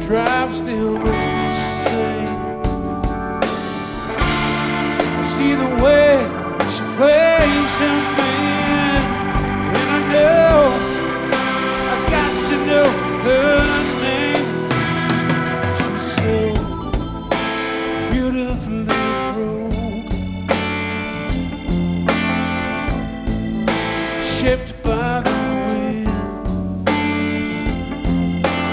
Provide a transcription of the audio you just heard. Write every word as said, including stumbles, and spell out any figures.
drive still the same. I see the way she plays her man, and I know I got to know her name. She's so beautifully broken, shaped